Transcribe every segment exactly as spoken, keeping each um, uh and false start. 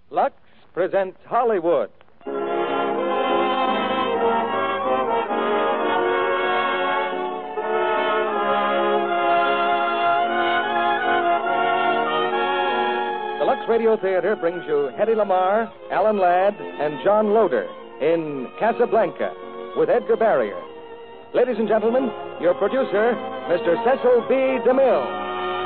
Lux presents Hollywood. The Lux Radio Theater brings you Hedy Lamarr, Alan Ladd, and John Loder in Casablanca with Edgar Barrier. Ladies and gentlemen, your producer, Mister Cecil B. DeMille.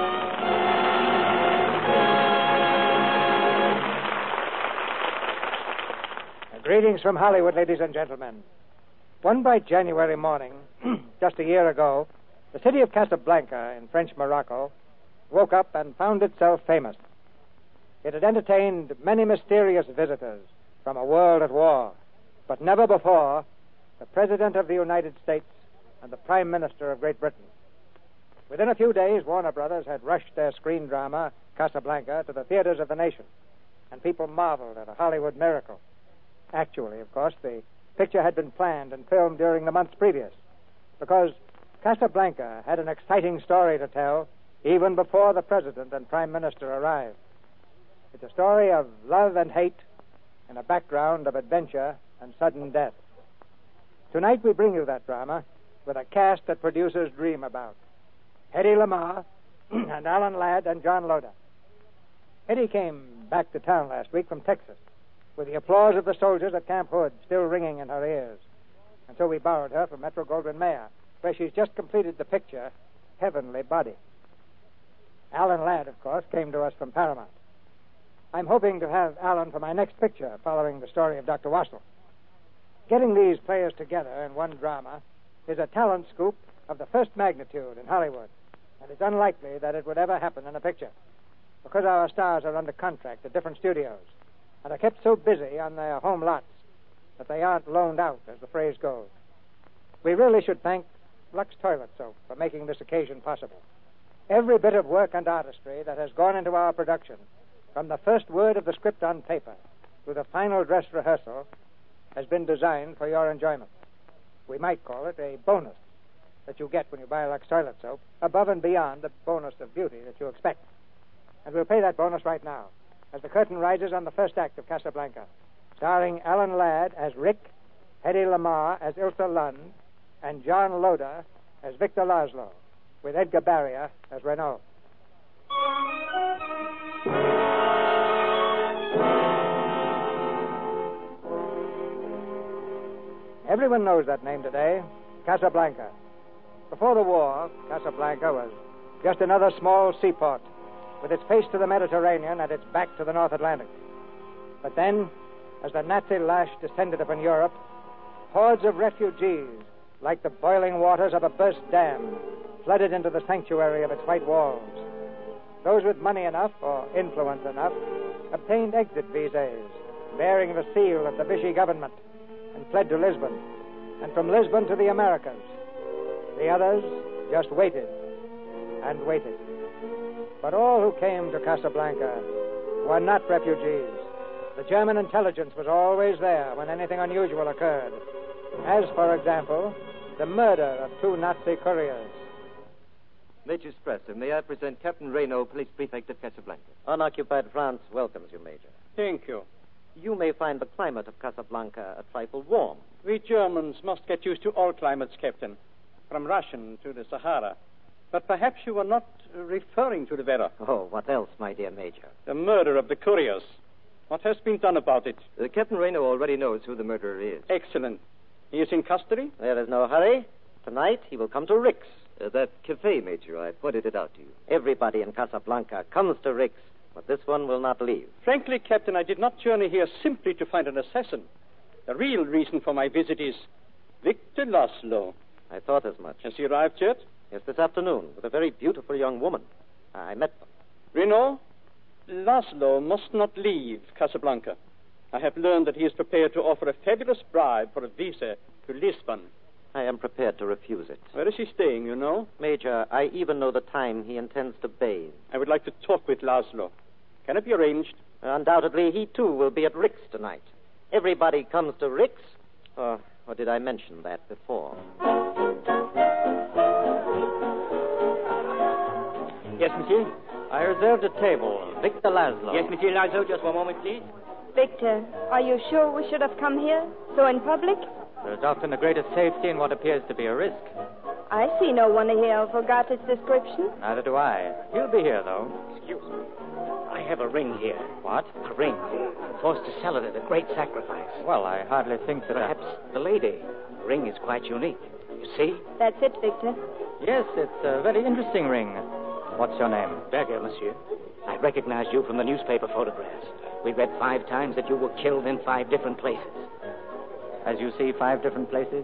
Greetings from Hollywood, ladies and gentlemen. One bright January morning, just a year ago, the city of Casablanca in French Morocco woke up and found itself famous. It had entertained many mysterious visitors from a world at war, but never before the President of the United States and the Prime Minister of Great Britain. Within a few days, Warner Brothers had rushed their screen drama, Casablanca, to the theaters of the nation, and people marveled at a Hollywood miracle. Actually, of course, the picture had been planned and filmed during the months previous, because Casablanca had an exciting story to tell even before the President and Prime Minister arrived. It's a story of love and hate in a background of adventure and sudden death. Tonight we bring you that drama with a cast that producers dream about. Hedy Lamarr and Alan Ladd and John Loder. Hedy came back to town last week from Texas, with the applause of the soldiers at Camp Hood still ringing in her ears. And so we borrowed her from Metro-Goldwyn-Mayer, where she's just completed the picture, Heavenly Body. Alan Ladd, of course, came to us from Paramount. I'm hoping to have Alan for my next picture, following the story of Doctor Wassel. Getting these players together in one drama is a talent scoop of the first magnitude in Hollywood, and it's unlikely that it would ever happen in a picture, because our stars are under contract at different studios and are kept so busy on their home lots that they aren't loaned out, as the phrase goes. We really should thank Lux Toilet Soap for making this occasion possible. Every bit of work and artistry that has gone into our production, from the first word of the script on paper to the final dress rehearsal, has been designed for your enjoyment. We might call it a bonus that you get when you buy Lux Toilet Soap, above and beyond the bonus of beauty that you expect. And we'll pay that bonus right now, as the curtain rises on the first act of Casablanca, starring Alan Ladd as Rick, Hedy Lamarr as Ilsa Lund, and John Loder as Victor Laszlo, with Edgar Barrier as Renault. Everyone knows that name today, Casablanca. Before the war, Casablanca was just another small seaport with its face to the Mediterranean and its back to the North Atlantic. But then, as the Nazi lash descended upon Europe, hordes of refugees, like the boiling waters of a burst dam, flooded into the sanctuary of its white walls. Those with money enough, or influence enough, obtained exit visas, bearing the seal of the Vichy government, and fled to Lisbon, and from Lisbon to the Americas. The others just waited and waited. But all who came to Casablanca were not refugees. The German intelligence was always there when anything unusual occurred. As, for example, the murder of two Nazi couriers. Major Strasser, may I present Captain Renault, Police Prefect of Casablanca? Unoccupied France welcomes you, Major. Thank you. You may find the climate of Casablanca a trifle warm. We Germans must get used to all climates, Captain, from Russian to the Sahara. But perhaps you were not referring to the weather. Oh, what else, my dear Major? The murder of the couriers. What has been done about it? Uh, Captain Renault already knows who the murderer is. Excellent. He is in custody? There is no hurry. Tonight he will come to Rick's. Uh, that cafe, Major, I pointed it out to you. Everybody in Casablanca comes to Rick's, but this one will not leave. Frankly, Captain, I did not journey here simply to find an assassin. The real reason for my visit is Victor Laszlo. I thought as much. Has he arrived yet? Yes, this afternoon, with a very beautiful young woman. I met them. Renault, Laszlo must not leave Casablanca. I have learned that he is prepared to offer a fabulous bribe for a visa to Lisbon. I am prepared to refuse it. Where is he staying, you know? Major, I even know the time he intends to bathe. I would like to talk with Laszlo. Can it be arranged? Undoubtedly, he too will be at Rick's tonight. Everybody comes to Rick's. Or, or did I mention that before? Yes, monsieur. I reserved a table. Victor Laszlo. Yes, Monsieur Lazo, just one moment, please. Victor, are you sure we should have come here? So in public? There's often the greatest safety in what appears to be a risk. I see no one here of Ugarte's description. Neither do I. He'll be here, though. Excuse me. I have a ring here. What? A ring. Forced to sell it at a great sacrifice. Well, I hardly think that... Perhaps the lady. The ring is quite unique. You see? That's it, Victor. Yes, it's a very interesting ring. What's your name? Berger, monsieur. I recognized you from the newspaper photographs. We read five times that you were killed in five different places. As you see, five different places?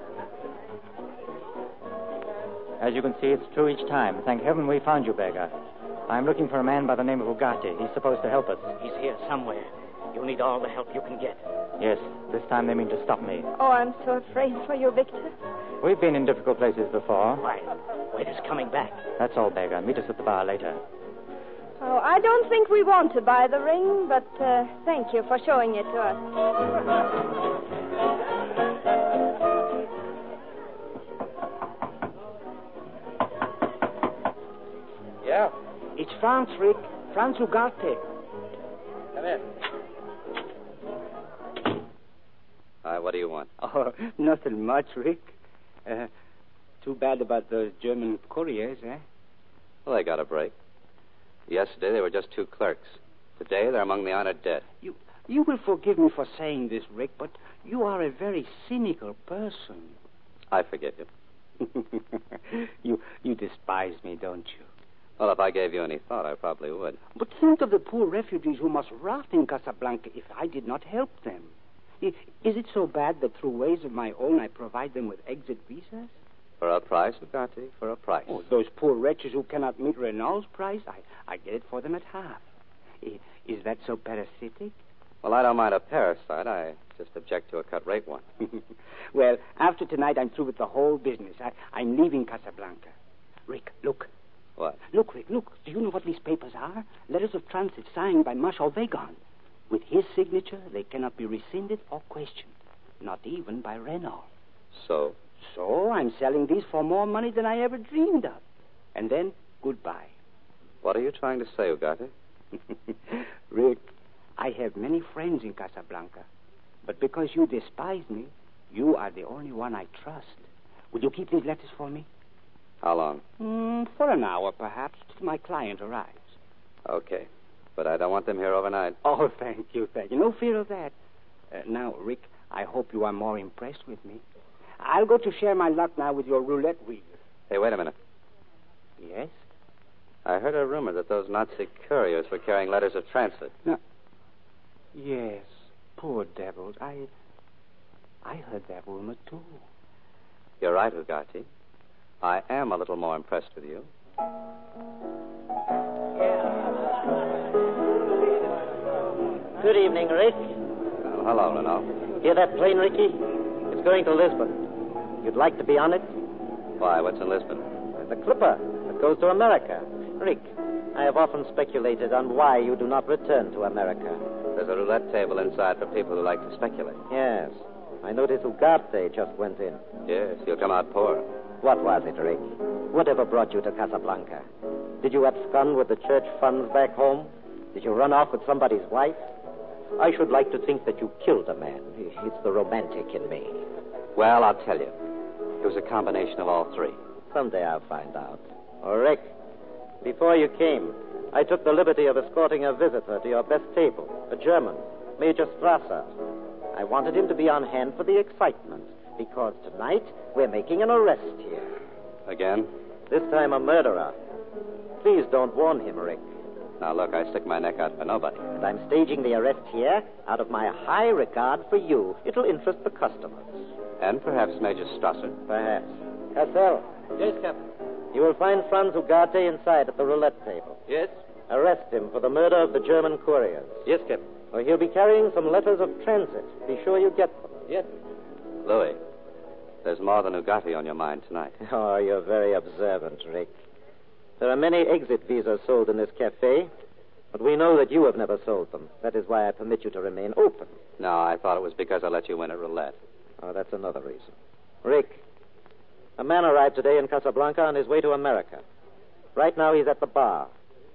As you can see, it's true each time. Thank heaven we found you, Berger. I'm looking for a man by the name of Ugarte. He's supposed to help us. He's here somewhere. You'll need all the help you can get. Yes, this time they mean to stop me. Oh, I'm so afraid for you, Victor. We've been in difficult places before. Why? Waiter's coming back. That's all, Berger. Meet us at the bar later. Oh, I don't think we want to buy the ring, but uh, thank you for showing it to us. Yeah? It's Franz, Rick. Franz Ugarte. Come in. Hi, what do you want? Oh, nothing much, Rick. Uh, too bad about those German couriers, eh? Well, they got a break. Yesterday, they were just two clerks. Today, they're among the honored dead. You, you will forgive me for saying this, Rick, but you are a very cynical person. I forgive you. you, you despise me, don't you? Well, if I gave you any thought, I probably would. But think of the poor refugees who must rot in Casablanca if I did not help them. I- Is it so bad that through ways of my own I provide them with exit visas? For a price, Ugarte, for a price. Oh, those poor wretches who cannot meet Renault's price, I, I get it for them at half. I- Is that so parasitic? Well, I don't mind a parasite. I just object to a cut rate one. Well, after tonight, I'm through with the whole business. I, I'm leaving Casablanca. Rick, look. What? Look, Rick, look. Do you know what these papers are? Letters of transit signed by Marshal Weygand. With his signature, they cannot be rescinded or questioned. Not even by Renault. So? So I'm selling these for more money than I ever dreamed of. And then, goodbye. What are you trying to say, Ugarte? Rick, I have many friends in Casablanca. But because you despise me, you are the only one I trust. Will you keep these letters for me? How long? Mm, for an hour, perhaps, till my client arrives. Okay. But I don't want them here overnight. Oh, thank you, thank you. No fear of that. Uh, now, Rick, I hope you are more impressed with me. I'll go to share my luck now with your roulette wheel. Hey, wait a minute. Yes? I heard a rumor that those Nazi couriers were carrying letters of transit. No. Yes, poor devils. I... I heard that rumor, too. You're right, Ugarte. I am a little more impressed with you. Good evening, Rick. Oh, hello, Renault. Hear that plane, Ricky? It's going to Lisbon. You'd like to be on it? Why, what's in Lisbon? The Clipper that goes to America. Rick, I have often speculated on why you do not return to America. There's a roulette table inside for people who like to speculate. Yes. I noticed Ugarte just went in. Yes, you'll come out poor. What was it, Rick? Whatever brought you to Casablanca? Did you abscond with the church funds back home? Did you run off with somebody's wife? I should like to think that you killed a man. It's the romantic in me. Well, I'll tell you. It was a combination of all three. Someday I'll find out. Oh, Rick, before you came, I took the liberty of escorting a visitor to your best table, a German, Major Strasser. I wanted him to be on hand for the excitement, because tonight we're making an arrest here. Again? This time a murderer. Please don't warn him, Rick. Now, look, I stick my neck out for nobody. And I'm staging the arrest here out of my high regard for you. It'll interest the customers. And perhaps Major Strasser. Perhaps. Cassell. Yes, Captain. You will find Franz Ugarte inside at the roulette table. Yes? Arrest him for the murder of the German couriers. Yes, Captain. Or he'll be carrying some letters of transit. Be sure you get them. Yes. Louis, there's more than Ugarte on your mind tonight. Oh, you're very observant, Rick. There are many exit visas sold in this cafe, but we know that you have never sold them. That is why I permit you to remain open. No, I thought it was because I let you win at roulette. Oh, that's another reason. Rick, a man arrived today in Casablanca on his way to America. Right now he's at the bar.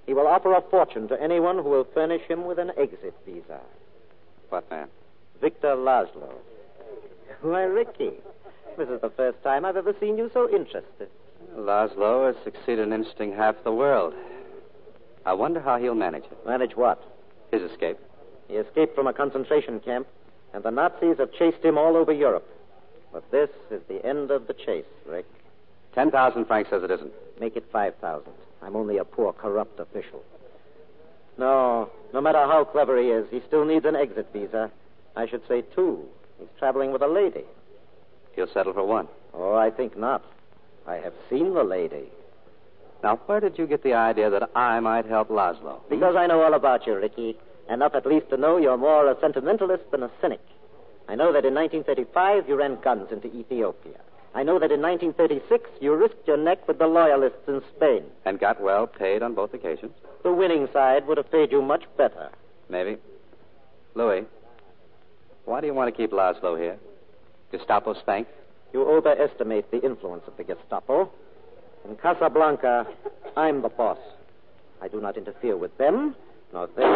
He will offer a fortune to anyone who will furnish him with an exit visa. What man? Victor Laszlo. Why, Ricky, this is the first time I've ever seen you so interested. Laszlo has succeeded in interesting half the world. I wonder how he'll manage it. Manage what? His escape. He escaped from a concentration camp, and the Nazis have chased him all over Europe. But this is the end of the chase, Rick. Ten thousand, Frank says it isn't. Make it five thousand. I'm only a poor, corrupt official. No, no matter how clever he is, he still needs an exit visa. I should say two. He's traveling with a lady. He'll settle for one. Oh, I think not. I have seen the lady. Now, where did you get the idea that I might help Laszlo? Because I know all about you, Ricky. Enough at least to know you're more a sentimentalist than a cynic. I know that in nineteen thirty-five you ran guns into Ethiopia. I know that in nineteen thirty-six you risked your neck with the loyalists in Spain. And got well paid on both occasions? The winning side would have paid you much better. Maybe. Louis, why do you want to keep Laszlo here? Gestapo spank? You overestimate the influence of the Gestapo. In Casablanca, I'm the boss. I do not interfere with them, nor they.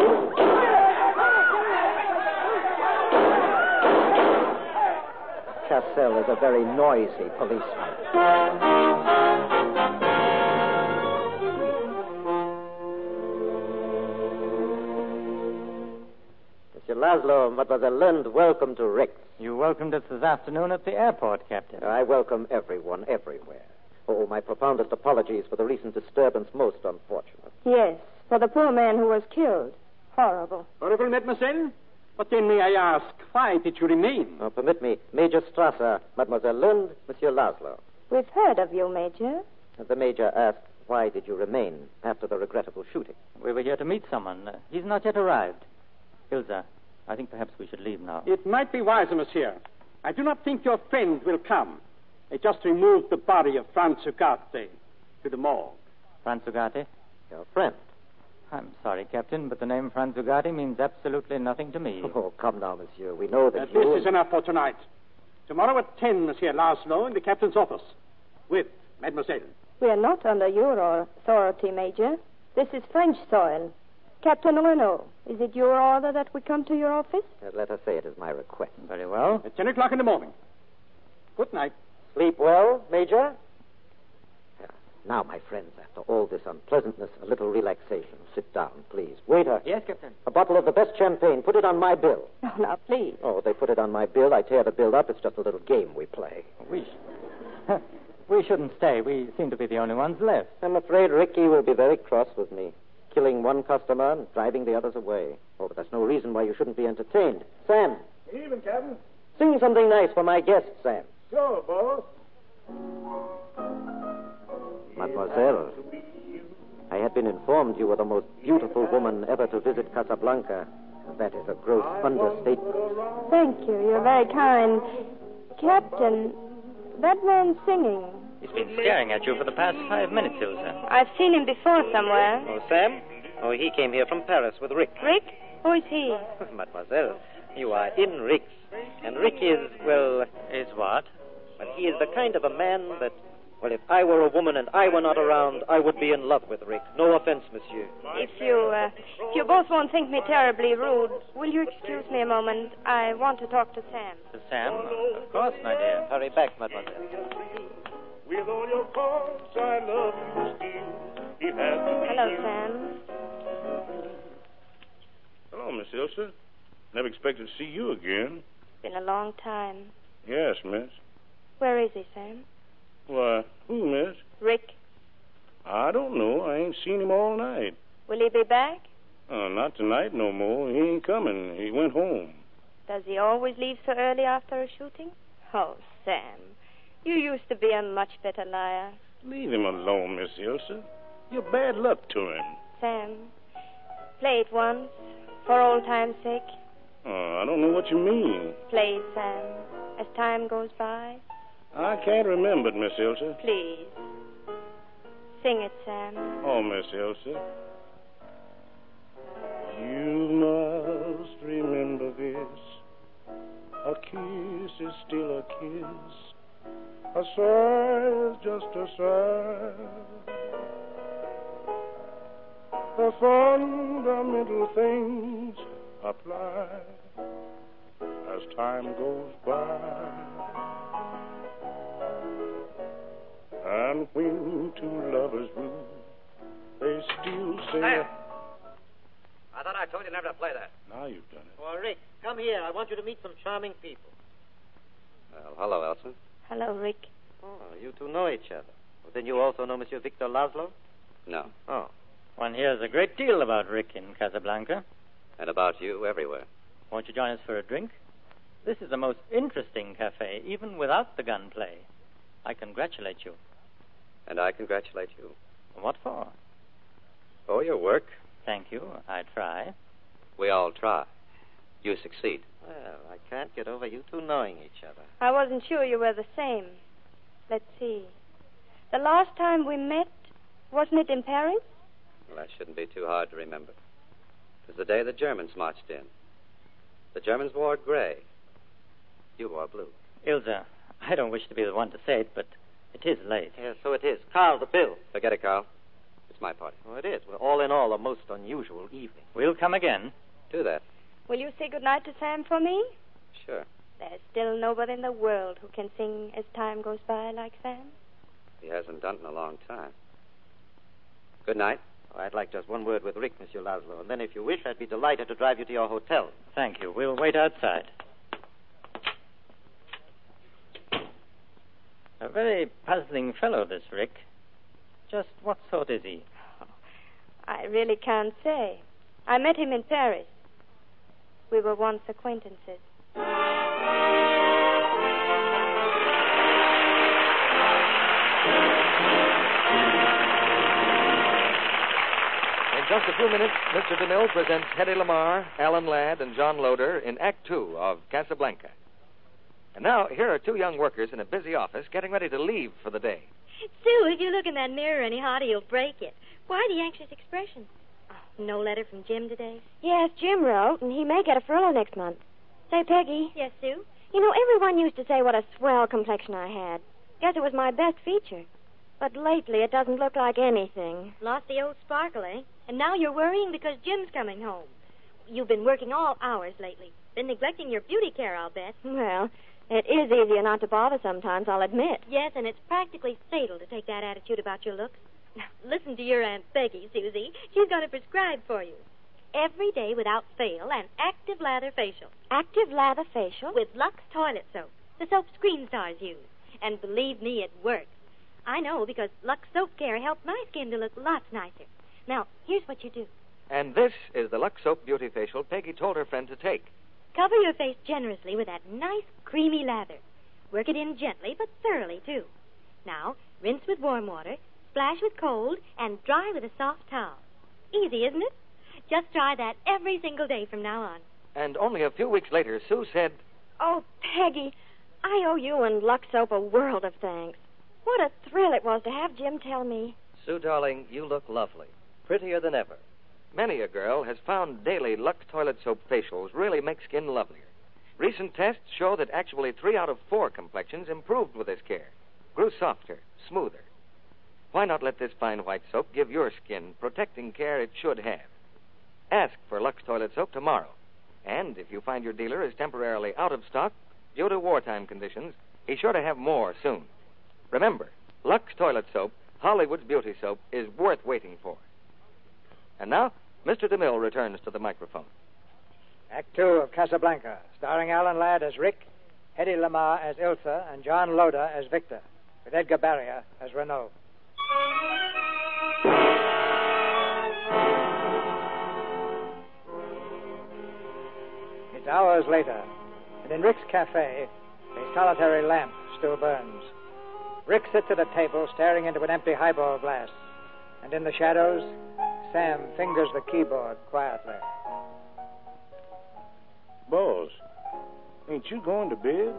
Cassell is a very noisy policeman. Monsieur Laszlo, Mademoiselle Lund, welcome to Rick's. You welcomed us this afternoon at the airport, Captain. I welcome everyone, everywhere. Oh, my profoundest apologies for the recent disturbance, most unfortunate. Yes, for the poor man who was killed. Horrible. Honorable Mademoiselle, but then may I ask, why did you remain? Oh, permit me. Major Strasser, Mademoiselle Lund, Monsieur Laszlo. We've heard of you, Major. The Major asked, why did you remain after the regrettable shooting? We were here to meet someone. Uh, he's not yet arrived. Ilza, I think perhaps we should leave now. It might be wiser, monsieur. I do not think your friend will come. They just removed the body of Franz Ugarte to the morgue. Franz Ugarte? Your friend. I'm sorry, Captain, but the name Franz Ugarte means absolutely nothing to me. Oh, come now, monsieur. We know that Uh, you... this is enough for tonight. Tomorrow at ten, Monsieur Laszlo, in the captain's office. With Mademoiselle. We are not under your authority, Major. This is French soil. Captain Renault, is it your order that we come to your office? Uh, let us say it is my request. Very well. At ten o'clock in the morning. Good night. Sleep well, Major? Yeah. Now, my friends, after all this unpleasantness, a little relaxation. Sit down, please. Waiter. Yes, Captain. A bottle of the best champagne. Put it on my bill. No, now, please. Oh, they put it on my bill. I tear the bill up. It's just a little game we play. We, sh- we shouldn't stay. We seem to be the only ones left. I'm afraid Ricky will be very cross with me. Killing one customer and driving the others away. Oh, but that's no reason why you shouldn't be entertained. Sam. Even, Captain. Sing something nice for my guest, Sam. Sure, boss. Mademoiselle, I had been informed you were the most beautiful woman ever to visit Casablanca. That is a gross understatement. Thank you. You're very kind. Captain, that man's singing. He's been staring at you for the past five minutes, Ilza. I've seen him before somewhere. Oh, Sam? Oh, he came here from Paris with Rick. Rick? Who is he? Mademoiselle, you are in Rick's. And Rick is, well... Is what? Well, he is the kind of a man that... Well, if I were a woman and I were not around, I would be in love with Rick. No offense, monsieur. If you, uh, if you both won't think me terribly rude, will you excuse me a moment? I want to talk to Sam. To Sam? Of course, my dear. Hurry back, mademoiselle. With all your faults, I love you still. It has to be Hello, you. Sam. Hello, Miss Ilsa. Never expected to see you again. Been a long time. Yes, miss. Where is he, Sam? Why, who, miss? Rick. I don't know. I ain't seen him all night. Will he be back? Uh, not tonight no more. He ain't coming. He went home. Does he always leave so early after a shooting? Oh, Sam. You used to be a much better liar. Leave him alone, Miss Ilsa. You're bad luck to him. Sam, play it once, for old time's sake. Oh, I don't know what you mean. Play it, Sam, as time goes by. I can't remember it, Miss Ilsa. Please. Sing it, Sam. Oh, Miss Ilsa. You must remember this. A kiss is still a kiss. A sigh is just a sigh. the fundamental things apply as time goes by. And when two lovers woo, they still say... Sam! I thought I told you never to play that. Now you've done it. Oh, Rick, come here. I want you to meet some charming people. Well, hello, Elsa. Hello, Rick. Oh, you two know each other. Well, then you also know Monsieur Victor Laszlo? No. Oh. One hears a great deal about Rick in Casablanca. And about you everywhere. Won't you join us for a drink? This is a most interesting cafe, even without the gunplay. I congratulate you. And I congratulate you. What for? Oh, your work. Thank you. I try. We all try. You succeed. Well, I can't get over you two knowing each other. I wasn't sure you were the same. Let's see. The last time we met, wasn't it in Paris? Well, that shouldn't be too hard to remember. It was the day the Germans marched in. The Germans wore gray. You wore blue. Ilsa, I don't wish to be the one to say it, but it is late. Yes, so it is. Carl, the bill. Forget it, Carl. It's my party. Oh, it is. Well, all in all, a most unusual evening. We'll come again. Do that. Will you say goodnight to Sam for me? Sure. There's still nobody in the world who can sing as time goes by like Sam. He hasn't done it in a long time. Good night. Oh, I'd like just one word with Rick, Monsieur Laszlo, and then if you wish, I'd be delighted to drive you to your hotel. Thank you. We'll wait outside. A very puzzling fellow, this Rick. Just what sort is he? I really can't say. I met him in Paris. We were once acquaintances. In just a few minutes, Mister DeMille presents Hedy Lamarr, Alan Ladd, and John Loder in Act Two of Casablanca. And now, here are two young workers in a busy office getting ready to leave for the day. Sue, if you look in that mirror any harder, you'll break it. Why the anxious expression? Oh, no letter from Jim today? Yes, Jim wrote, and he may get a furlough next month. Say, Peggy. Yes, Sue? You know, everyone used to say what a swell complexion I had. Guess it was my best feature. But lately, it doesn't look like anything. Lost the old sparkle, eh? And now you're worrying because Jim's coming home. You've been working all hours lately. Been neglecting your beauty care, I'll bet. Well, it is easier not to bother sometimes, I'll admit. Yes, and it's practically fatal to take that attitude about your looks. Now, listen to your Aunt Peggy, Susie. She's going to prescribe for you. Every day without fail, an active lather facial. Active lather facial? With Lux toilet soap. The soap screen stars use. And believe me, it works. I know because Lux Soap Care helped my skin to look lots nicer. Now, here's what you do. And this is the Lux Soap Beauty Facial Peggy told her friend to take. Cover your face generously with that nice, creamy lather. Work it in gently, but thoroughly, too. Now, rinse with warm water, splash with cold, and dry with a soft towel. Easy, isn't it? Just try that every single day from now on. And only a few weeks later, Sue said, "Oh, Peggy, I owe you and Lux Soap a world of thanks. What a thrill it was to have Jim tell me." Sue, darling, you look lovely. Prettier than ever. Many a girl has found daily Lux toilet soap facials really make skin lovelier. Recent tests show that actually three out of four complexions improved with this care, grew softer, smoother. Why not let this fine white soap give your skin protecting care it should have? Ask for Lux toilet soap tomorrow. And if you find your dealer is temporarily out of stock due to wartime conditions, he's sure to have more soon. Remember, Lux toilet soap, Hollywood's beauty soap, is worth waiting for. And now, Mister DeMille returns to the microphone. Act Two of Casablanca, starring Alan Ladd as Rick, Hedy Lamarr as Ilsa, and John Loder as Victor, with Edgar Barrier as Renaud. It's hours later, and in Rick's cafe, a solitary lamp still burns. Rick sits at a table staring into an empty highball glass, and in the shadows, Sam fingers the keyboard quietly. Boss, ain't you going to bed?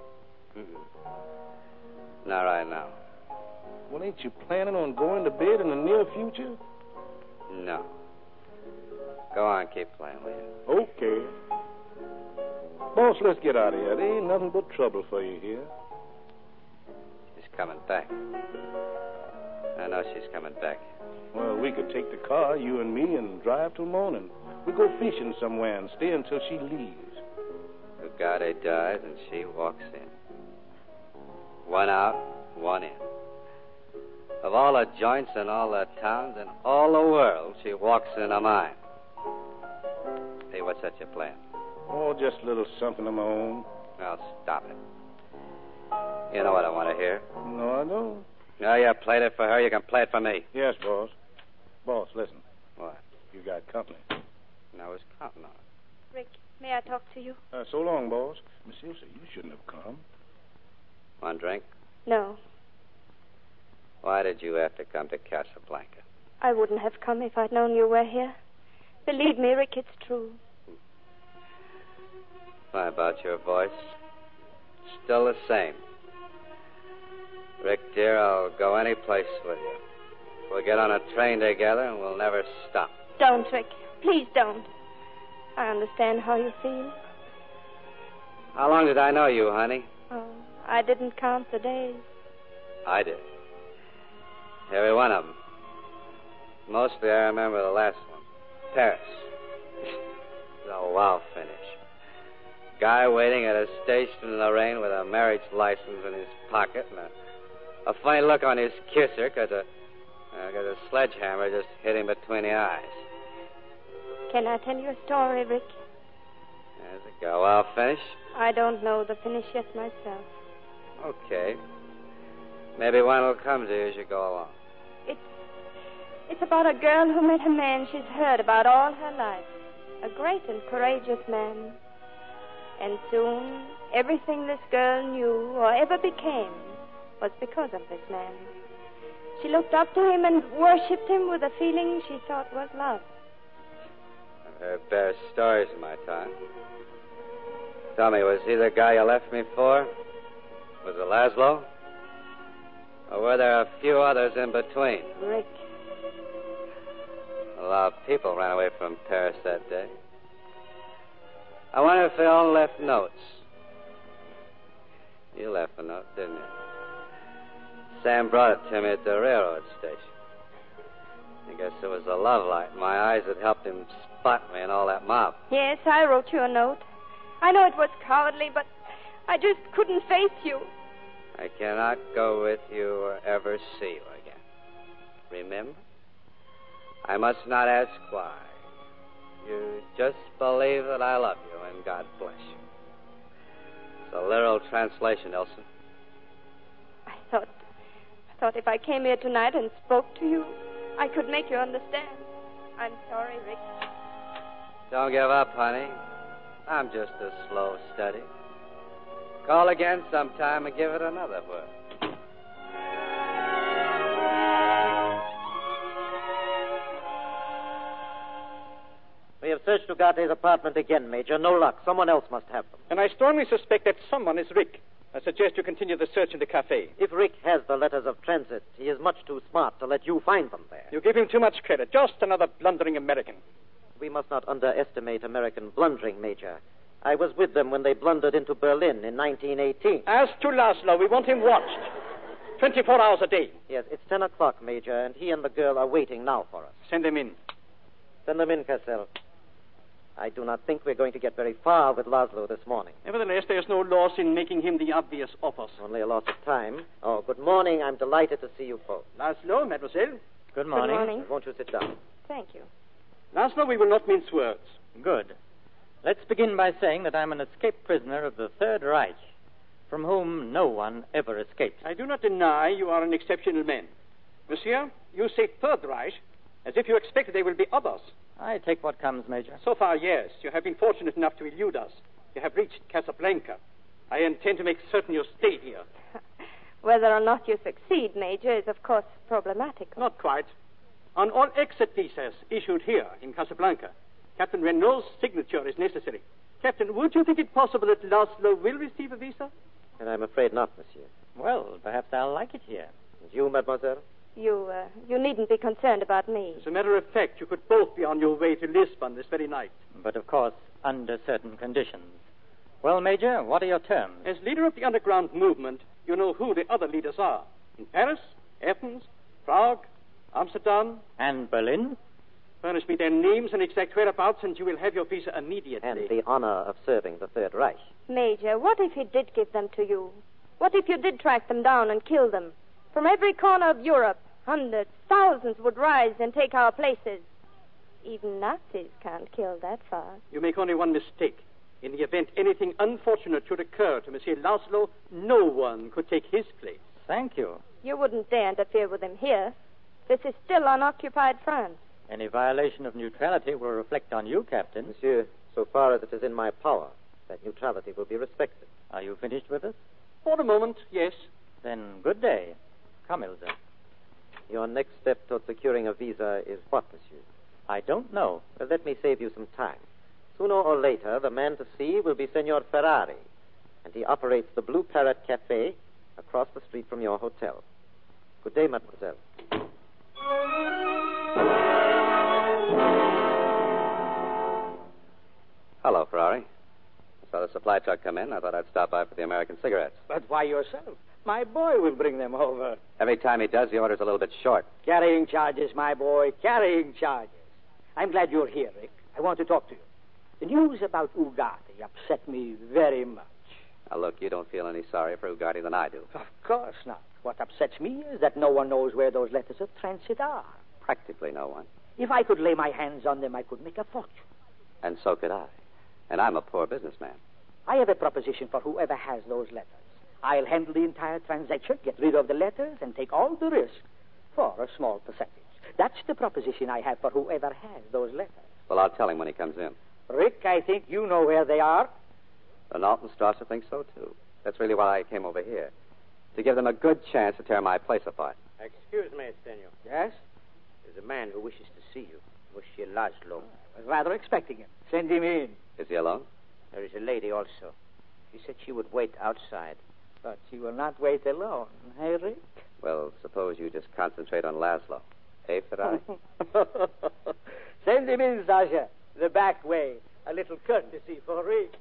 Mm-mm. Not right now. Well, ain't you planning on going to bed in the near future? No. Go on, keep playing, will you? Okay. Boss, let's get out of here. There ain't nothing but trouble for you here. She's coming back. I know she's coming back. Well, we could take the car, you and me, and drive till morning. We go fishing somewhere and stay until she leaves. Ugarte dies and she walks in. One out, one in. Of all the joints in all the towns in all the world, she walks into mine. Hey, what's that you plan? Oh, just a little something of my own. Now, stop it. You know what I want to hear. No, I don't. No, you played it for her. You can play it for me. Yes, boss. Boss, listen. What? You got company. I was counting on it. Rick, may I talk to you? Uh, so long, boss. Miss Ilse, you shouldn't have come. One drink? No. Why did you have to come to Casablanca? I wouldn't have come if I'd known you were here. Believe me, Rick, it's true. Why, about your voice? Still the same. Rick, dear, I'll go any place with you. We'll get on a train together and we'll never stop. Don't, Rick. Please don't. I understand how you feel. How long did I know you, honey? Oh, I didn't count the days. I did. Every one of them. Mostly I remember the last one. Paris. The wow finish. Guy waiting at a station in the rain with a marriage license in his pocket and a, a funny look on his kisser because a, uh, 'cause a sledgehammer just hit him between the eyes. Can I tell you a story, Rick? There's a go. Wow finish? I don't know the finish yet myself. Okay. Maybe one will come to you as you go along. It's, it's about a girl who met a man she's heard about all her life. A great and courageous man. And soon, everything this girl knew or ever became was because of this man. She looked up to him and worshipped him with a feeling she thought was love. I've heard better stories in my time. Tell me, was he the guy you left me for? Was it Laszlo? Or were there a few others in between? Rick. A lot of people ran away from Paris that day. I wonder if they all left notes. You left a note, didn't you? Sam brought it to me at the railroad station. I guess it was the love light in my eyes that helped him spot me and all that mob. Yes, I wrote you a note. I know it was cowardly, but I just couldn't face you. I cannot go with you or ever see you again. Remember? I must not ask why. You just believe that I love you, and God bless you. It's a literal translation, Elsa. I thought, I thought if I came here tonight and spoke to you, I could make you understand. I'm sorry, Rick. Don't give up, honey. I'm just a slow study. Call again sometime and give it another whirl. We have searched Ugarte's apartment again, Major. No luck. Someone else must have them. And I strongly suspect that someone is Rick. I suggest you continue the search in the cafe. If Rick has the letters of transit, he is much too smart to let you find them there. You give him too much credit. Just another blundering American. We must not underestimate American blundering, Major. I was with them when they blundered into Berlin in nineteen eighteen. As to Laszlo, we want him watched. twenty-four hours a day. Yes, it's ten o'clock, Major, and he and the girl are waiting now for us. Send them in. Send them in, Cassell. I do not think we're going to get very far with Laszlo this morning. Nevertheless, there's no loss in making him the obvious offers. Only a loss of time. Oh, good morning. I'm delighted to see you both. Laszlo, mademoiselle. Good morning. Good morning. Won't you sit down? Thank you. Laszlo, we will not mince words. Good. Let's begin by saying that I'm an escaped prisoner of the Third Reich, from whom no one ever escapes. I do not deny you are an exceptional man. Monsieur, you say Third Reich, as if you expect there will be others. I take what comes, Major. So far, yes. You have been fortunate enough to elude us. You have reached Casablanca. I intend to make certain you stay here. Whether or not you succeed, Major, is of course problematical. Not quite. On all exit visas issued here in Casablanca, Captain Renault's signature is necessary. Captain, would you think it possible that Laszlo will receive a visa? And I'm afraid not, monsieur. Well, perhaps I'll like it here. And you, mademoiselle? You, uh, you needn't be concerned about me. As a matter of fact, you could both be on your way to Lisbon this very night. But, of course, under certain conditions. Well, Major, what are your terms? As leader of the underground movement, you know who the other leaders are. In Paris, Athens, Prague, Amsterdam. And Berlin. Furnish me their names and exact whereabouts, and you will have your visa immediately. And the honor of serving the Third Reich. Major, what if he did give them to you? What if you did track them down and kill them? From every corner of Europe, hundreds, thousands would rise and take our places. Even Nazis can't kill that fast. You make only one mistake. In the event anything unfortunate should occur to Monsieur Laszlo, no one could take his place. Thank you. You wouldn't dare interfere with him here. This is still unoccupied France. Any violation of neutrality will reflect on you, Captain. Monsieur, so far as it is in my power, that neutrality will be respected. Are you finished with us? For the moment, yes. Then good day. Come, Ilsa. Your next step toward securing a visa is what, monsieur? I don't know. Well, let me save you some time. Sooner or later, the man to see will be Senor Ferrari, and he operates the Blue Parrot Cafe across the street from your hotel. Good day, mademoiselle. Hello, Ferrari. I saw the supply truck come in. I thought I'd stop by for the American cigarettes. But why yourself? My boy will bring them over. Every time he does, the order's a little bit short. Carrying charges, my boy, carrying charges. I'm glad you're here, Rick. I want to talk to you. The news about Ugarte upset me very much. Now, look, you don't feel any sorry for Ugarte than I do. Of course not. What upsets me is that no one knows where those letters of transit are. Practically no one. If I could lay my hands on them, I could make a fortune. And so could I. And I'm a poor businessman. I have a proposition for whoever has those letters. I'll handle the entire transaction, get rid of the letters, and take all the risk for a small percentage. That's the proposition I have for whoever has those letters. Well, I'll tell him when he comes in. Rick, I think you know where they are. The Norton-Strasser thinks so, too. That's really why I came over here. To give them a good chance to tear my place apart. Excuse me, senor. Yes? There's a man who wishes to see you. Monsieur Laszlo. I was rather expecting him. Send him in. Is he alone? There is a lady also. She said she would wait outside. But she will not wait alone, hey, Rick? Well, suppose you just concentrate on Laszlo. Eh, Ferrari? Send him in, Sasha. The back way. A little courtesy for Rick.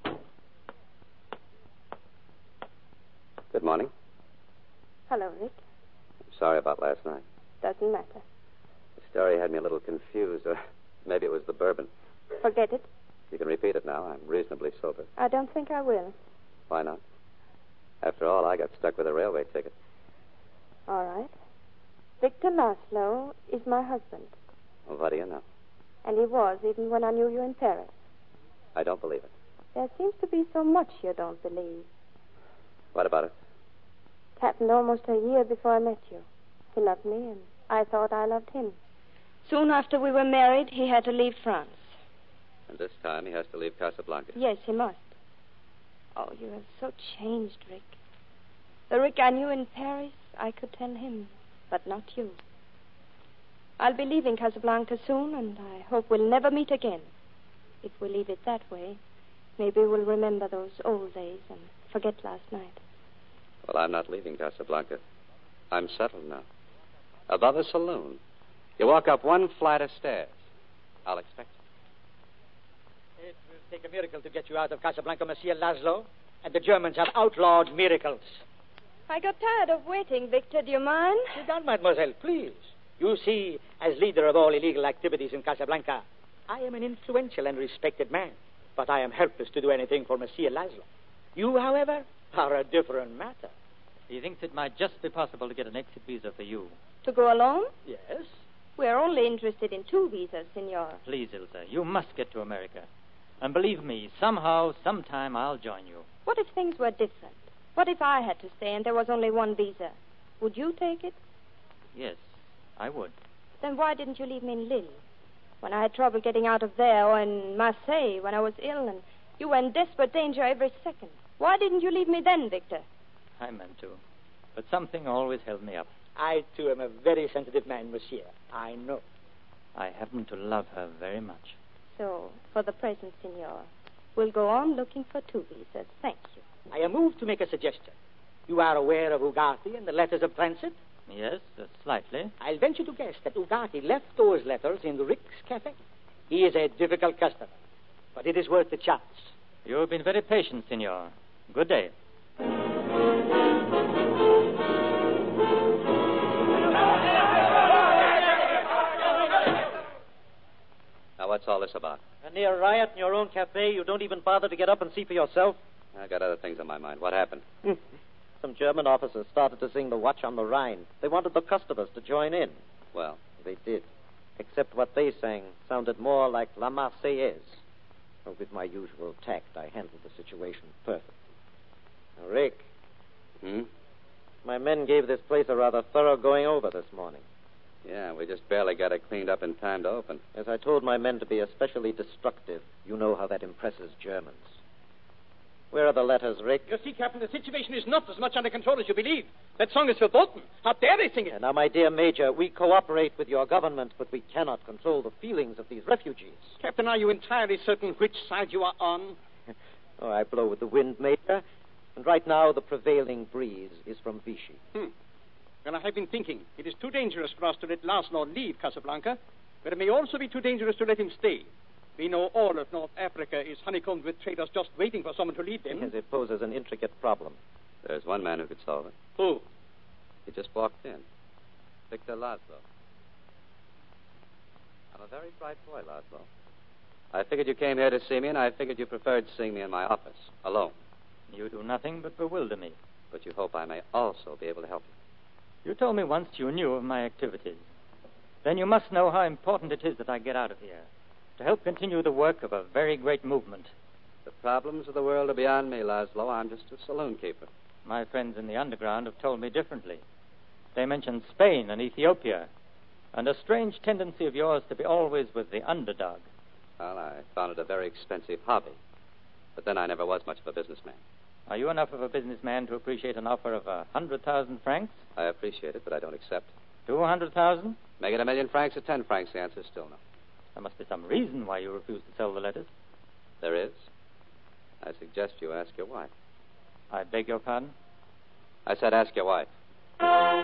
Good morning. Hello, Rick. I'm sorry about last night. Doesn't matter. The story had me a little confused, or maybe it was the bourbon. Forget it. You can repeat it now. I'm reasonably sober. I don't think I will. Why not? After all, I got stuck with a railway ticket. All right. Victor Laszlo is my husband. Well, what do you know? And he was, even when I knew you in Paris. I don't believe it. There seems to be so much you don't believe. What about it? It happened almost a year before I met you. He loved me, and I thought I loved him. Soon after we were married, he had to leave France. And this time he has to leave Casablanca. Yes, he must. Oh, you have so changed, Rick. The Rick I knew in Paris, I could tell him, but not you. I'll be leaving Casablanca soon, and I hope we'll never meet again. If we leave it that way, maybe we'll remember those old days and forget last night. Well, I'm not leaving Casablanca. I'm settled now. Above a saloon. You walk up one flight of stairs. I'll expect you. It will take a miracle to get you out of Casablanca, Monsieur Laszlo. And the Germans have outlawed miracles. I got tired of waiting, Victor. Do you mind? Sit down, mademoiselle, please. You see, as leader of all illegal activities in Casablanca, I am an influential and respected man. But I am helpless to do anything for Monsieur Laszlo. You, however, are a different matter. He thinks it might just be possible to get an exit visa for you. To go alone? Yes. We're only interested in two visas, senor. Please, Ilsa, you must get to America. And believe me, somehow, sometime, I'll join you. What if things were different? What if I had to stay and there was only one visa? Would you take it? Yes, I would. Then why didn't you leave me in Lille? When I had trouble getting out of there, or in Marseille when I was ill, and you were in desperate danger every second. Why didn't you leave me then, Victor? I meant to. But something always held me up. I, too, am a very sensitive man, monsieur. I know. I happen to love her very much. So, for the present, senor, we'll go on looking for two visas. Thank you. I am moved to make a suggestion. You are aware of Ugarte and the letters of transit? Yes, uh, slightly. I'll venture to guess that Ugarte left those letters in the Rick's Cafe. He is a difficult customer, but it is worth the chance. You have been very patient, senor. Good day. what's all this about? A near riot in your own cafe. You don't even bother to get up and see for yourself. I got other things on my mind. What happened? Some German officers started to sing the Watch on the Rhine. They wanted the customers to join in. Well? They did. Except what they sang sounded more like La Marseillaise. But with my usual tact, I handled the situation perfectly. Now, Rick. Hmm? My men gave this place a rather thorough going over this morning. Yeah, we just barely got it cleaned up in time to open. As I told my men to be especially destructive. You know how that impresses Germans. Where are the letters, Rick? You see, Captain, the situation is not as much under control as you believe. That song is verboten. How dare they sing it? And now, my dear Major, we cooperate with your government, but we cannot control the feelings of these refugees. Captain, are you entirely certain which side you are on? Oh, I blow with the wind, Major. And right now, the prevailing breeze is from Vichy. Hmm. Well, I have been thinking. It is too dangerous for us to let Laszlo leave Casablanca, but it may also be too dangerous to let him stay. We know all of North Africa is honeycombed with traitors just waiting for someone to lead them. Yes, it poses an intricate problem. There's one man who could solve it. Who? He just walked in. Victor Laszlo. I'm a very bright boy, Laszlo. I figured you came here to see me, and I figured you preferred seeing me in my office, alone. You do nothing but bewilder me. But you hope I may also be able to help you. You told me once you knew of my activities. Then you must know how important it is that I get out of here to help continue the work of a very great movement. The problems of the world are beyond me, Laszlo. I'm just a saloon keeper. My friends in the underground have told me differently. They mentioned Spain and Ethiopia, and a strange tendency of yours to be always with the underdog. Well, I found it a very expensive hobby. But then I never was much of a businessman. Are you enough of a businessman to appreciate an offer of a hundred thousand francs? I appreciate it, but I don't accept. Two hundred thousand? Make it a million francs or ten francs. The answer is still no. There must be some reason why you refuse to sell the letters. There is. I suggest you ask your wife. I beg your pardon? I said ask your wife. Are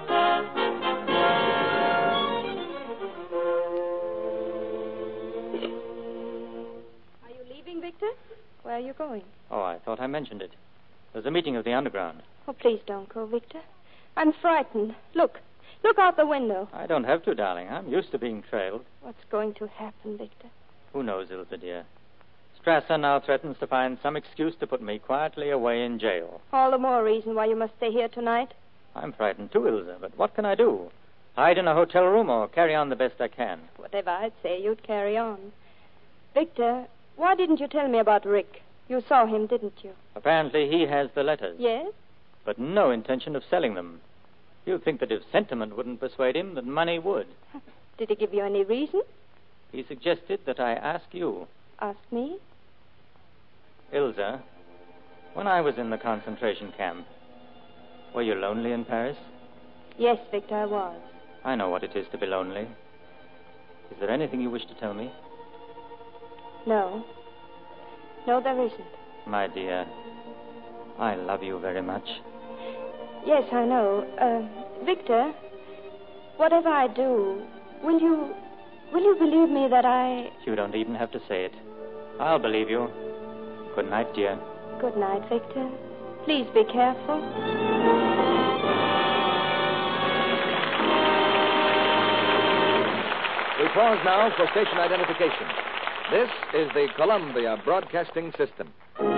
you leaving, Victor? Where are you going? Oh, I thought I mentioned it. There's a meeting of the underground. Oh, please don't go, Victor. I'm frightened. Look. Look out the window. I don't have to, darling. I'm used to being trailed. What's going to happen, Victor? Who knows, Ilse, dear? Strasser now threatens to find some excuse to put me quietly away in jail. All the more reason why you must stay here tonight. I'm frightened too, Ilse, but what can I do? Hide in a hotel room or carry on the best I can? Whatever I'd say, you'd carry on. Victor, why didn't you tell me about Rick? You saw him, didn't you? Apparently he has the letters. Yes? But no intention of selling them. You'd think that if sentiment wouldn't persuade him, that money would. Did he give you any reason? He suggested that I ask you. Ask me? Ilse, when I was in the concentration camp, were you lonely in Paris? Yes, Victor, I was. I know what it is to be lonely. Is there anything you wish to tell me? No. No, there isn't. My dear, I love you very much. Yes, I know. Uh, Victor, whatever I do, will you... will you believe me that I... You don't even have to say it. I'll believe you. Good night, dear. Good night, Victor. Please be careful. We pause now for station identification. This is the Columbia Broadcasting System.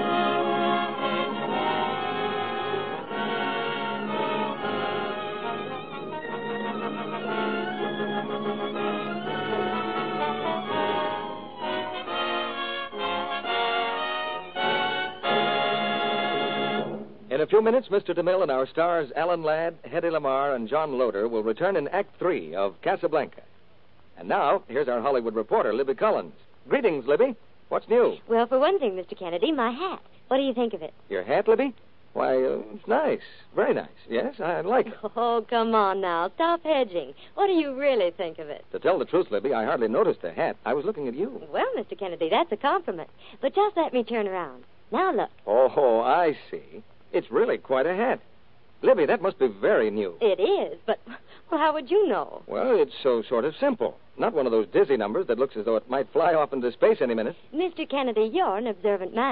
In a few minutes, Mister DeMille and our stars Alan Ladd, Hedy Lamarr, and John Loder will return in Act Three of Casablanca. And now, here's our Hollywood reporter, Libby Collins. Greetings, Libby. What's new? Well, for one thing, Mister Kennedy, my hat. What do you think of it? Your hat, Libby? Why, uh, it's nice. Very nice. Yes, I like it. Oh, come on now. Stop hedging. What do you really think of it? To tell the truth, Libby, I hardly noticed the hat. I was looking at you. Well, Mister Kennedy, that's a compliment. But just let me turn around. Now look. Oh, I see. It's really quite a hat. Libby, that must be very new. It is, but, well, how would you know? Well, it's so sort of simple. Not one of those dizzy numbers that looks as though it might fly off into space any minute. Mister Kennedy, you're an observant man.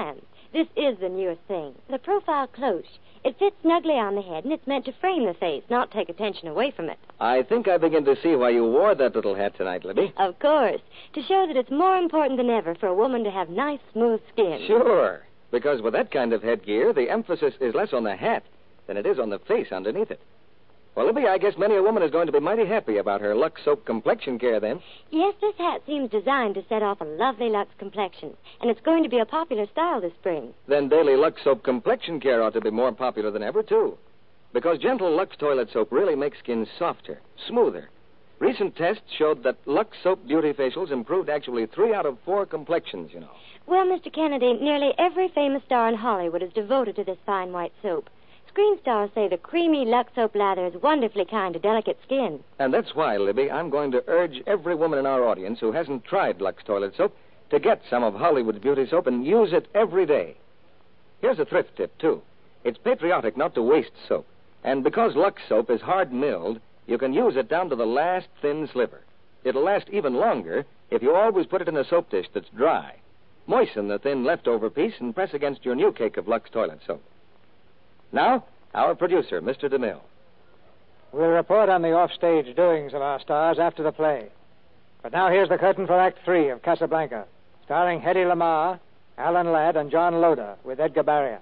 This is the newest thing. The profile cloche. It fits snugly on the head, and it's meant to frame the face, not take attention away from it. I think I begin to see why you wore that little hat tonight, Libby. Of course. To show that it's more important than ever for a woman to have nice, smooth skin. Sure. Because with that kind of headgear, the emphasis is less on the hat than it is on the face underneath it. Well, Libby, I guess many a woman is going to be mighty happy about her Lux Soap complexion care then. Yes, this hat seems designed to set off a lovely Lux complexion, and it's going to be a popular style this spring. Then daily Lux Soap complexion care ought to be more popular than ever, too. Because gentle Lux toilet soap really makes skin softer, smoother. Recent tests showed that Lux Soap beauty facials improved actually three out of four complexions, you know. Well, Mister Kennedy, nearly every famous star in Hollywood is devoted to this fine white soap. Screen stars say the creamy Lux Soap lather is wonderfully kind to delicate skin. And that's why, Libby, I'm going to urge every woman in our audience who hasn't tried Lux toilet soap to get some of Hollywood's beauty soap and use it every day. Here's a thrift tip, too. It's patriotic not to waste soap. And because Lux soap is hard-milled, you can use it down to the last thin sliver. It'll last even longer if you always put it in a soap dish that's dry. Moisten the thin leftover piece and press against your new cake of Lux toilet soap. Now, our producer, Mister DeMille. We'll report on the offstage doings of our stars after the play. But now here's the curtain for Act Three of Casablanca, starring Hedy Lamarr, Alan Ladd, and John Loder, with Edgar Barrier.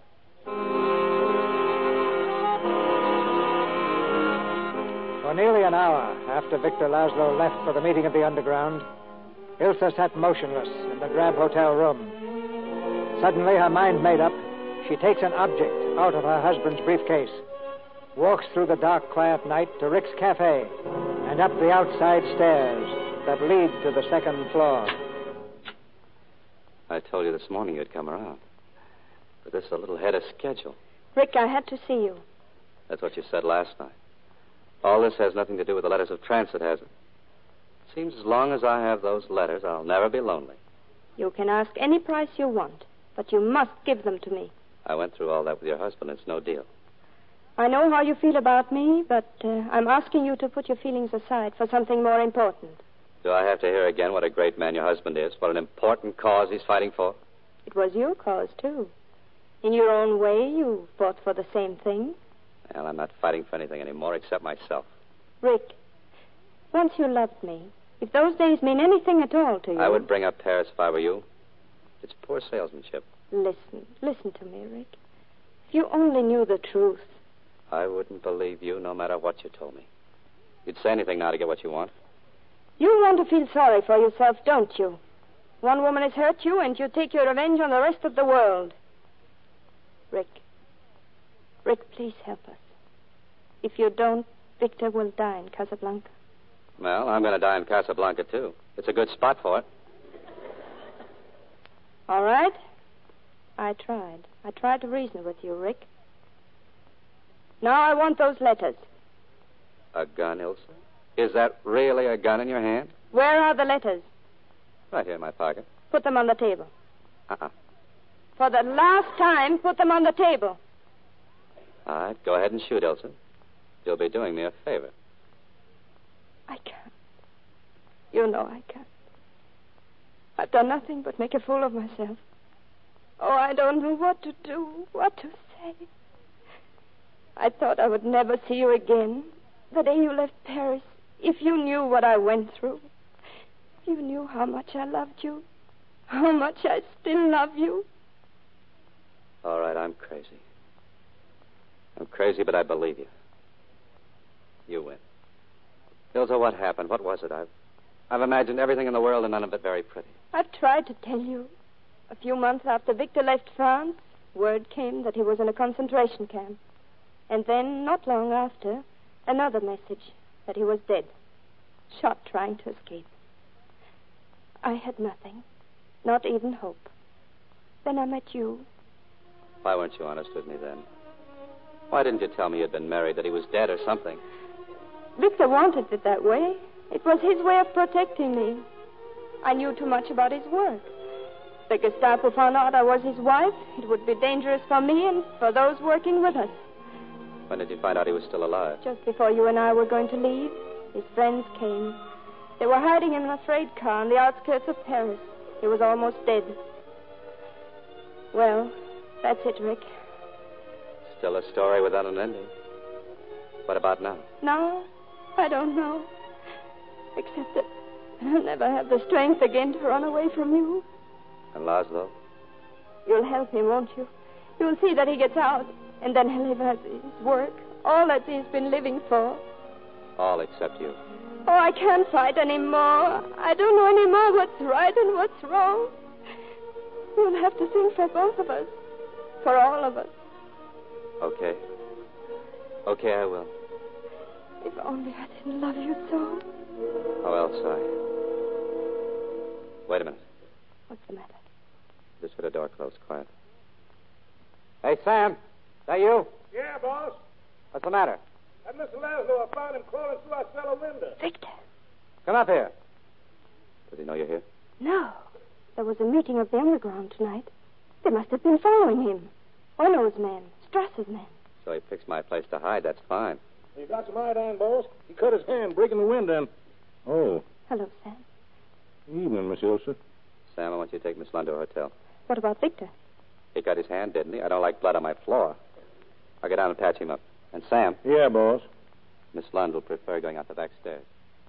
For nearly an hour after Victor Laszlo left for the meeting of the Underground, Ilsa sat motionless in the drab hotel room. Suddenly, her mind made up, she takes an object out of her husband's briefcase, walks through the dark, quiet night to Rick's Cafe, and up the outside stairs that lead to the second floor. I told you this morning you'd come around. But this is a little ahead of schedule. Rick, I had to see you. That's what you said last night. All this has nothing to do with the letters of transit, has it? Seems as long as I have those letters, I'll never be lonely. You can ask any price you want, but you must give them to me. I went through all that with your husband. It's no deal. I know how you feel about me, but uh, I'm asking you to put your feelings aside for something more important. Do I have to hear again what a great man your husband is? What an important cause he's fighting for? It was your cause, too. In your own way, you fought for the same thing. Well, I'm not fighting for anything anymore except myself. Rick, once you loved me. If those days mean anything at all to you... I would bring up Paris if I were you. It's poor salesmanship. Listen, listen to me, Rick. If you only knew the truth. I wouldn't believe you no matter what you told me. You'd say anything now to get what you want. You want to feel sorry for yourself, don't you? One woman has hurt you, and you take your revenge on the rest of the world. Rick. Rick, please help us. If you don't, Victor will die in Casablanca. Well, I'm going to die in Casablanca, too. It's a good spot for it. All right. I tried. I tried to reason with you, Rick. Now I want those letters. A gun, Ilsa? Is that really a gun in your hand? Where are the letters? Right here in my pocket. Put them on the table. Uh-uh. For the last time, put them on the table. All right, go ahead and shoot, Ilsa. You'll be doing me a favor. I can't. You know I can't. I've done nothing but make a fool of myself. Oh, I don't know what to do, what to say. I thought I would never see you again. The day you left Paris, if you knew what I went through, if you knew how much I loved you, how much I still love you. All right, I'm crazy. I'm crazy, but I believe you. You win. Ilsa, what happened? What was it? I've, I've imagined everything in the world and none of it very pretty. I've tried to tell you. A few months after Victor left France, word came that he was in a concentration camp. And then, not long after, another message that he was dead, shot trying to escape. I had nothing, not even hope. Then I met you. Why weren't you honest with me then? Why didn't you tell me you'd been married, that he was dead or something? Victor wanted it that way. It was his way of protecting me. I knew too much about his work. If the Gestapo found out I was his wife, it would be dangerous for me and for those working with us. When did you find out he was still alive? Just before you and I were going to leave, his friends came. They were hiding him in a freight car on the outskirts of Paris. He was almost dead. Well, That's it, Rick. Still a story without an ending. What about now? Now, I don't know. Except that I'll never have the strength again to run away from you. And Laszlo? You'll help him, won't you? You'll see that he gets out, and then he'll live at his work. All that he's been living for. All except you. Oh, I can't fight anymore. I don't know anymore what's right and what's wrong. You'll have to think for both of us. For all of us. Okay. Okay, I will. If only I didn't love you so. How else I... Wait a minute. What's the matter? Just for the door closed, quiet. Hey, Sam. Is that you? Yeah, boss. What's the matter? That Mister Laszlo, I found him crawling through our cellar window. Victor. Come up here. Does he know you're here? No. There was a meeting of the underground tonight. They must have been following him. Ono's men. Strasser's men. So he picks my place to hide. That's fine. He got some iodine, boss. He cut his hand breaking the window and... Oh. Hello, Sam. Evening, Miss Ilsa. Sam, I want you to take Miss Lund to a hotel. What about Victor? He cut his hand, didn't he? I don't like blood on my floor. I'll go down and patch him up. And Sam. Yeah, boss. Miss Lund will prefer going out the back stairs.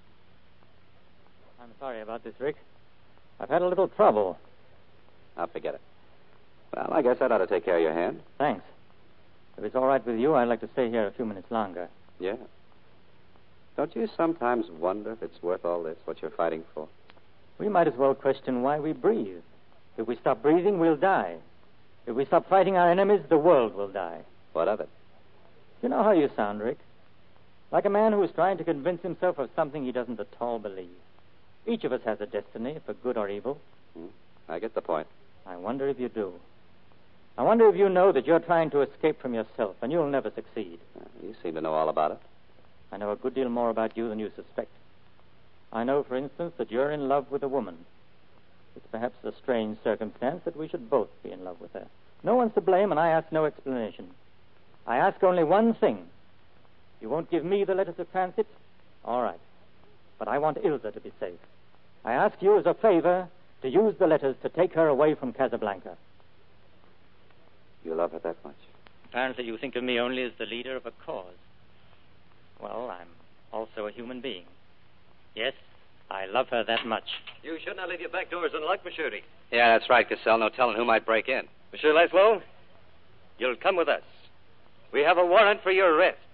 I'm sorry about this, Rick. I've had a little trouble. I'll forget it. Well, I guess that ought to take care of your hand. Thanks. If it's all right with you, I'd like to stay here a few minutes longer. Yeah. Don't you sometimes wonder if it's worth all this, what you're fighting for? We might as well question why we breathe. If we stop breathing, we'll die. If we stop fighting our enemies, the world will die. What of it? You know how you sound, Rick. Like a man who is trying to convince himself of something he doesn't at all believe. Each of us has a destiny, for good or evil. Hmm. I get the point. I wonder if you do. I wonder if you know that you're trying to escape from yourself, and you'll never succeed. Uh, you seem to know all about it. I know a good deal more about you than you suspect. I know, for instance, that you're in love with a woman. It's perhaps a strange circumstance that we should both be in love with her. No one's to blame, and I ask no explanation. I ask only one thing. You won't give me the letters of transit? All right. But I want Ilsa to be safe. I ask you as a favor to use the letters to take her away from Casablanca. You love her that much? Apparently you think of me only as the leader of a cause. Well, I'm also a human being. Yes, I love her that much. You should not leave your back doors unlocked, Monsieur. Yeah, that's right, Cassell. No telling who might break in. Monsieur Laszlo, you'll come with us. We have a warrant for your arrest.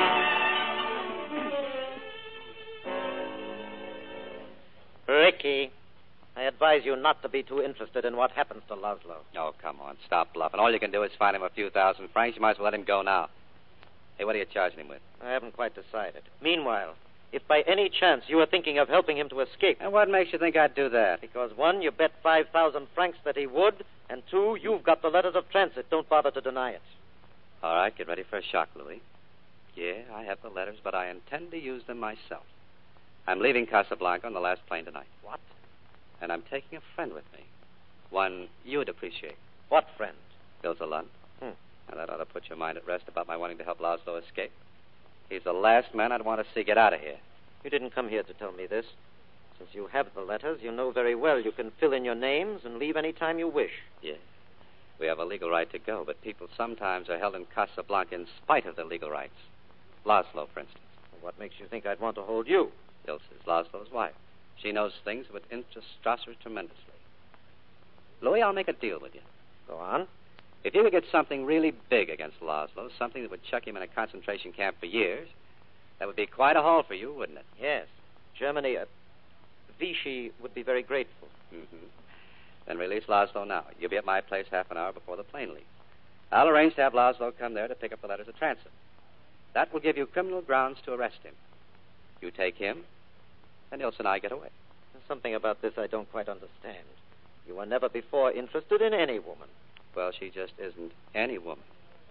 Ricky, I advise you not to be too interested in what happens to Laszlo. Oh, come on. Stop bluffing. All you can do is find him a few thousand francs. You might as well let him go now. Hey, what are you charging him with? I haven't quite decided. Meanwhile, if by any chance you are thinking of helping him to escape... And what makes you think I'd do that? Because, one, you bet five thousand francs that he would, and two, you've got the letters of transit. Don't bother to deny it. All right, get ready for a shock, Louis. Yeah, I have the letters, but I intend to use them myself. I'm leaving Casablanca on the last plane tonight. What? And I'm taking a friend with me. One you'd appreciate. What friend? Ilsa Lund. Hmm. And that ought to put your mind at rest about my wanting to help Laszlo escape. He's the last man I'd want to see get out of here. You didn't come here to tell me this. Since you have the letters, you know very well you can fill in your names and leave any time you wish. Yeah. We have a legal right to go, but people sometimes are held in Casablanca in spite of their legal rights. Laszlo, for instance. What makes you think I'd want to hold you? Ilsa's Laszlo's wife. She knows things that would interest Strasser tremendously. Louis, I'll make a deal with you. Go on. If you could get something really big against Laszlo, something that would chuck him in a concentration camp for years, that would be quite a haul for you, wouldn't it? Yes. Germany, uh, Vichy would be very grateful. Mm-hmm. Then release Laszlo now. You'll be at my place half an hour before the plane leaves. I'll arrange to have Laszlo come there to pick up the letters of transit. That will give you criminal grounds to arrest him. You take him, and Ilsa and I get away. There's something about this I don't quite understand. You were never before interested in any woman. Well, she just isn't any woman.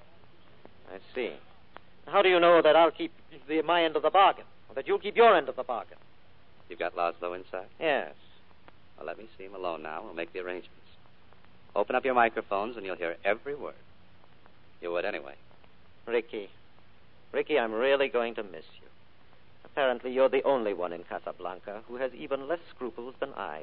I see. How do you know that I'll keep the, my end of the bargain, or that you'll keep your end of the bargain? You've got Laszlo inside? Yes. Well, let me see him alone now. We'll make the arrangements. Open up your microphones, and you'll hear every word. You would anyway. Ricky. Ricky, I'm really going to miss you. Apparently, you're the only one in Casablanca who has even less scruples than I.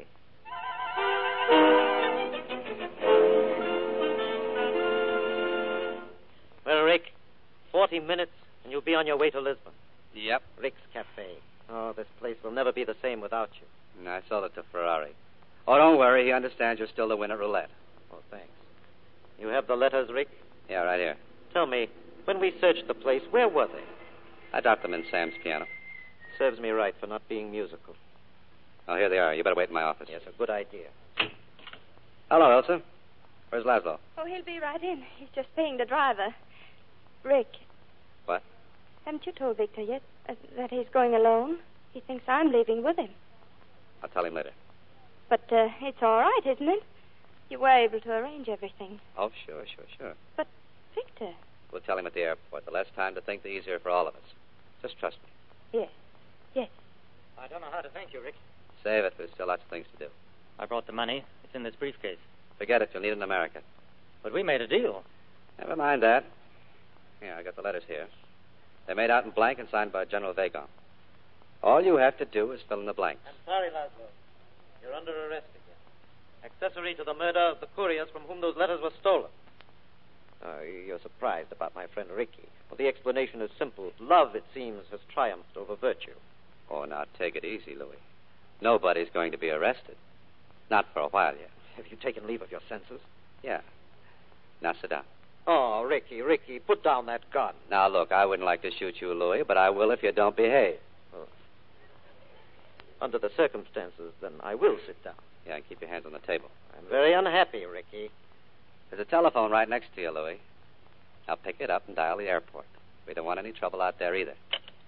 twenty minutes, and you'll be on your way to Lisbon. Yep. Rick's Cafe. Oh, this place will never be the same without you. And I sold it to Ferrari. Oh, don't worry. He understands you're still the winner at roulette. Oh, thanks. You have the letters, Rick? Yeah, right here. Tell me, when we searched the place, where were they? I dropped them in Sam's piano. Serves me right for not being musical. Oh, here they are. You better wait in my office. Yes, a good idea. Hello, Elsa. Where's Laszlo? Oh, he'll be right in. He's just paying the driver. Rick. What? Haven't you told Victor yet uh, that he's going alone? He thinks I'm leaving with him. I'll tell him later. But uh, it's all right, isn't it? You were able to arrange everything. Oh, sure, sure, sure. But, Victor... We'll tell him at the airport. The less time to think, the easier for all of us. Just trust me. Yes. Yes. I don't know how to thank you, Rick. Save it. There's still lots of things to do. I brought the money. It's in this briefcase. Forget it. You'll need it in America. But we made a deal. Never mind that. Here, I got the letters here. They're made out in blank and signed by General Vagon. All you have to do is fill in the blanks. I'm sorry, Laszlo. You're under arrest again. Accessory to the murder of the couriers from whom those letters were stolen. Uh, you're surprised about my friend Ricky. Well, the explanation is simple. Love, it seems, has triumphed over virtue. Oh, now take it easy, Louis. Nobody's going to be arrested. Not for a while yet. Have you taken leave of your senses? Yeah. Now sit down. Oh, Ricky, Ricky, put down that gun. Now, look, I wouldn't like to shoot you, Louis, but I will if you don't behave. Oh. Under the circumstances, then I will sit down. Yeah, and keep your hands on the table. I'm very unhappy, Ricky. There's a telephone right next to you, Louis. Now pick it up and dial the airport. We don't want any trouble out there either.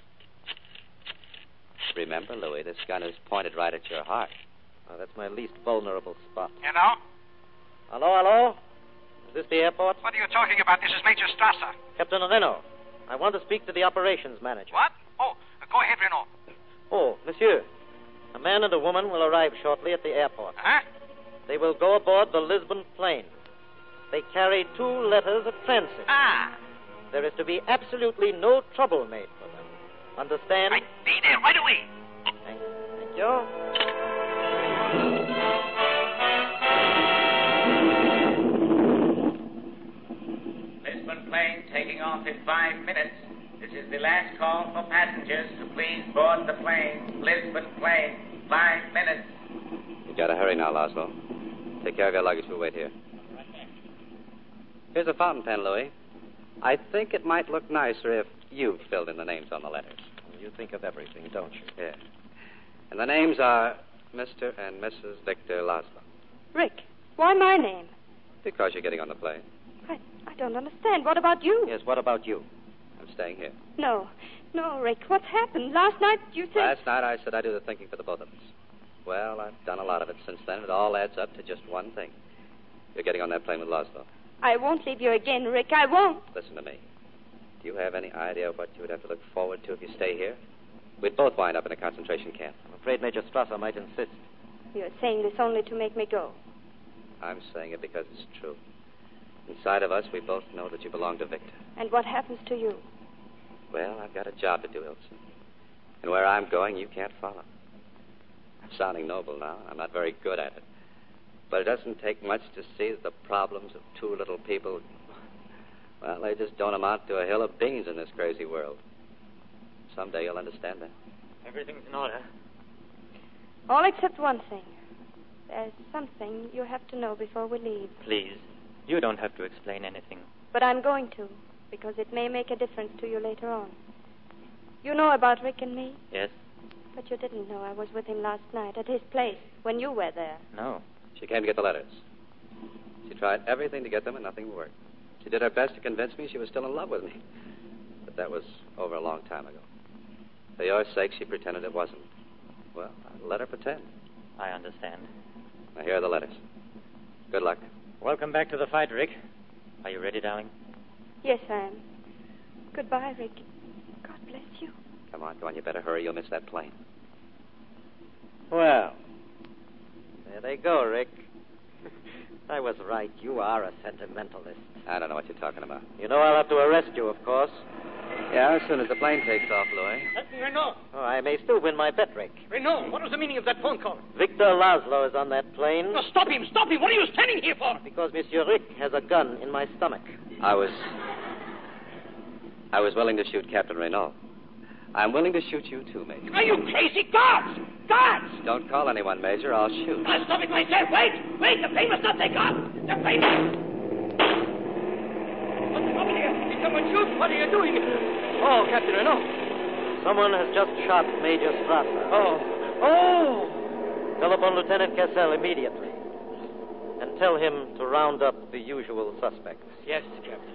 Remember, Louis, this gun is pointed right at your heart. Oh, that's my least vulnerable spot. Hello? Hello, hello? Is this the airport? What are you talking about? This is Major Strasser. Captain Reno, I want to speak to the operations manager. What? Oh, uh, go ahead, Renault. Oh, monsieur. A man and a woman will arrive shortly at the airport. Huh? They will go aboard the Lisbon plane. They carry two letters of transit. Ah. There is to be absolutely no trouble made for them. Understand? I'll be there right away. Thank, thank you. Lisbon plane taking off in five minutes. This is the last call for passengers to please board the plane. Lisbon plane, five minutes. You gotta hurry now, Laszlo. Take care of your luggage. We'll wait here. Here's a fountain pen, Louis. I think it might look nicer if you filled in the names on the letters. You think of everything, don't you? Yeah. And the names are Mister and Missus Victor Laszlo. Rick, why my name? Because you're getting on the plane. I, I don't understand. What about you? Yes, what about you? I'm staying here. No. No, Rick. What's happened? Last night you said... Last night I said I'd do the thinking for the both of us. Well, I've done a lot of it since then. It all adds up to just one thing. You're getting on that plane with Laszlo. I won't leave you again, Rick. I won't. Listen to me. Do you have any idea what you would have to look forward to if you stay here? We'd both wind up in a concentration camp. I'm afraid Major Strasser might insist. You're saying this only to make me go. I'm saying it because it's true. Inside of us, we both know that you belong to Victor. And what happens to you? Well, I've got a job to do, Ilse. And where I'm going, you can't follow. I'm sounding noble now. I'm not very good at it. But it doesn't take much to see that the problems of two little people, well, they just don't amount to a hill of beans in this crazy world. Someday you'll understand that. Everything's in order. All except one thing. There's something you have to know before we leave. Please, you don't have to explain anything. But I'm going to, because it may make a difference to you later on. You know about Rick and me? Yes? But you didn't know I was with him last night at his place when you were there. No. She came to get the letters. She tried everything to get them, and nothing worked. She did her best to convince me she was still in love with me. But that was over a long time ago. For your sake, she pretended it wasn't. Well, I let her pretend. I understand. Now, here are the letters. Good luck. Welcome back to the fight, Rick. Are you ready, darling? Yes, I am. Goodbye, Rick. God bless you. Come on, come on. You better hurry. You'll miss that plane. Well, there they go, Rick. I was right. You are a sentimentalist. I don't know what you're talking about. You know I'll have to arrest you, of course. Yeah, as soon as the plane takes off, Louis. Captain Renault. Oh, I may still win my bet, Rick. Renault, what was the meaning of that phone call? Victor Laszlo is on that plane. No, stop him, stop him. What are you standing here for? Because Monsieur Rick has a gun in my stomach. I was... I was willing to shoot Captain Renault. I'm willing to shoot you, too, Major. Are you crazy? Guards! Guards! Don't call anyone, Major. I'll shoot. I'll stop it myself. Wait! Wait! The plane must not take off! The plane must... What's over here? Did someone shoot? What are you doing? Oh, Captain Renault. Someone has just shot Major Strasser. Oh. Oh! Telephone Lieutenant Cassell immediately. And tell him to round up the usual suspects. Yes, Captain.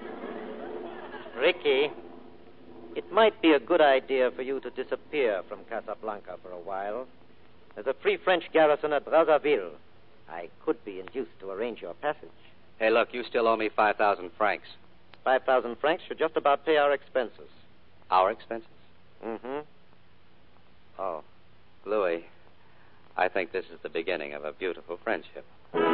Ricky, it might be a good idea for you to disappear from Casablanca for a while. There's a Free French garrison at Brazzaville. I could be induced to arrange your passage. Hey, look, you still owe me five thousand francs. Five thousand francs should just about pay our expenses. Our expenses? Mm-hmm. Oh, Louis, I think this is the beginning of a beautiful friendship.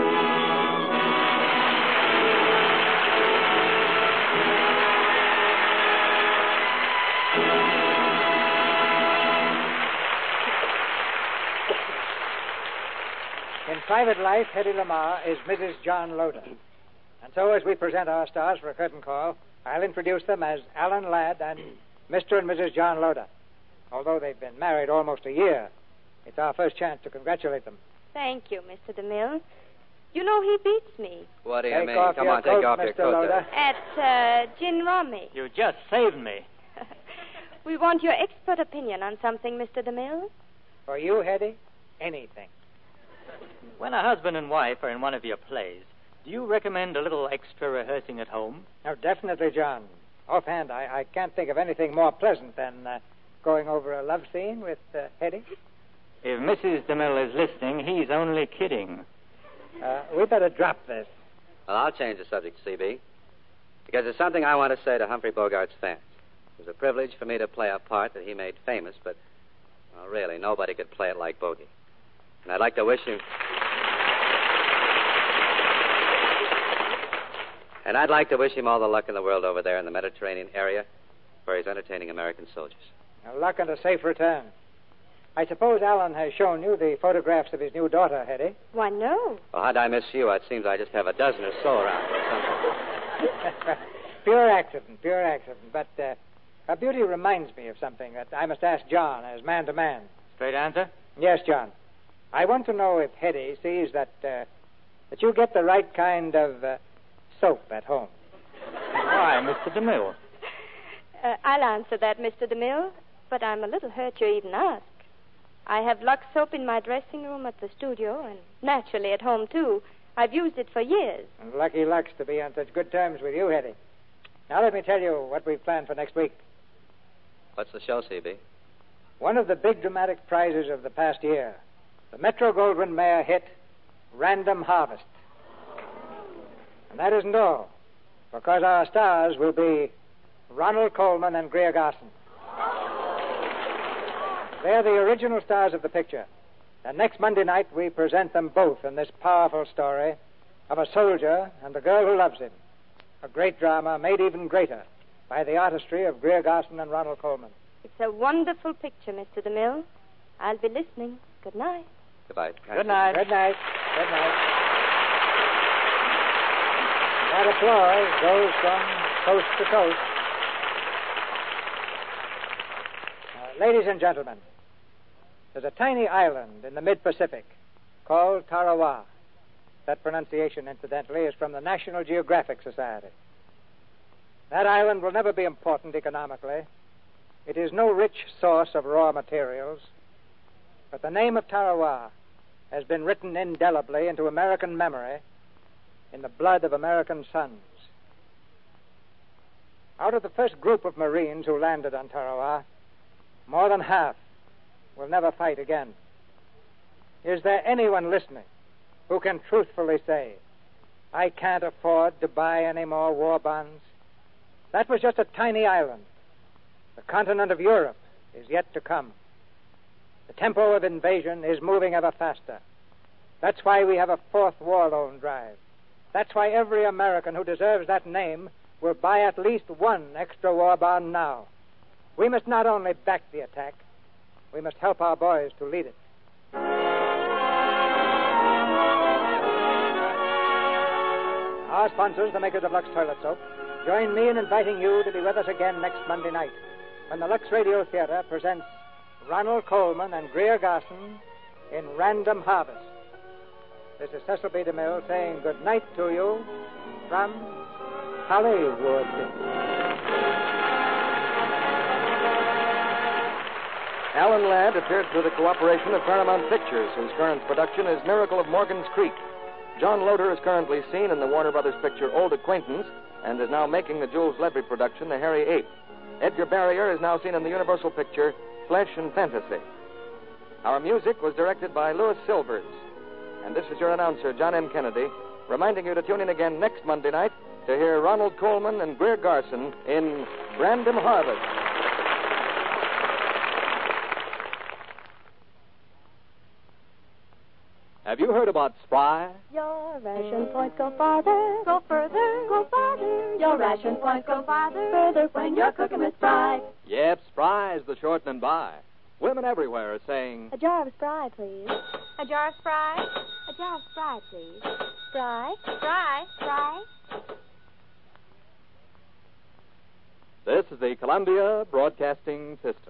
In private life, Hedy Lamarr is Missus John Loder. And so, as we present our stars for a curtain call, I'll introduce them as Alan Ladd and Mister and Missus John Loder. Although they've been married almost a year, it's our first chance to congratulate them. Thank you, Mister DeMille. You know he beats me. What do you take mean? Off Come your on, coat, take off Mister your coat. Loder. At uh, Gin Rummy. You just saved me. We want your expert opinion on something, Mister DeMille. For you, Hedy, anything. When a husband and wife are in one of your plays, do you recommend a little extra rehearsing at home? Oh, definitely, John. Offhand, I, I can't think of anything more pleasant than uh, going over a love scene with uh, Hedy. If Missus DeMille is listening, he's only kidding. Uh, we better drop this. Well, I'll change the subject, C B. Because there's something I want to say to Humphrey Bogart's fans. It was a privilege for me to play a part that he made famous, but, well, really, nobody could play it like Bogey. And I'd like to wish him... And I'd like to wish him all the luck in the world over there in the Mediterranean area, where he's entertaining American soldiers. Now, luck and a safe return. I suppose Alan has shown you the photographs of his new daughter, Hedy. Why, no. Well, how'd I miss you? It seems I just have a dozen or so around or something. Pure accident, pure accident. But uh, her beauty reminds me of something that I must ask John as man to man. Straight answer? Yes, John. I want to know if Hedy sees that uh, that you get the right kind of uh, soap at home. Why, Mister DeMille? Uh, I'll answer that, Mister DeMille, but I'm a little hurt you even ask. I have Lux soap in my dressing room at the studio, and naturally at home, too. I've used it for years. And lucky Lux to be on such good terms with you, Hedy. Now let me tell you what we've planned for next week. What's the show, C B? One of the big dramatic prizes of the past year. The Metro-Goldwyn-Mayer hit, Random Harvest. And that isn't all, because our stars will be Ronald Colman and Greer Garson. They're the original stars of the picture. And next Monday night, we present them both in this powerful story of a soldier and the girl who loves him. A great drama made even greater by the artistry of Greer Garson and Ronald Colman. It's a wonderful picture, Mister DeMille. I'll be listening. Good night. Goodbye. Good night. Good night. Good night. That applause goes from coast to coast. Uh, ladies and gentlemen, there's a tiny island in the mid-Pacific called Tarawa. That pronunciation, incidentally, is from the National Geographic Society. That island will never be important economically. It is no rich source of raw materials. But the name of Tarawa has been written indelibly into American memory in the blood of American sons. Out of the first group of Marines who landed on Tarawa, more than half will never fight again. Is there anyone listening who can truthfully say, I can't afford to buy any more war bonds? That was just a tiny island. The continent of Europe is yet to come. The tempo of invasion is moving ever faster. That's why we have a fourth war loan drive. That's why every American who deserves that name will buy at least one extra war bond now. We must not only back the attack, we must help our boys to lead it. Our sponsors, the makers of Lux Toilet Soap, join me in inviting you to be with us again next Monday night when the Lux Radio Theater presents Ronald Colman and Greer Garson in Random Harvest. This is Cecil B. DeMille saying good night to you from Hollywood. Alan Ladd appeared through the cooperation of Paramount Pictures, whose current production is Miracle of Morgan's Creek. John Loder is currently seen in the Warner Brothers picture Old Acquaintance and is now making the Jules Levy production The Hairy Ape. Edgar Barrier is now seen in the Universal picture Flesh and Fantasy. Our music was directed by Louis Silvers. And this is your announcer, John M. Kennedy, reminding you to tune in again next Monday night to hear Ronald Colman and Greer Garson in Random Harvest. Have you heard about Spry? Your ration points go farther, go further, go farther. Your ration points go farther, further when you're cooking with Spry. Yep, Spry is the shortening by. Women everywhere are saying, A jar of Spry, please. A jar of Spry? A jar of Spry, please. Spry? Spry? Spry? This is the Columbia Broadcasting System.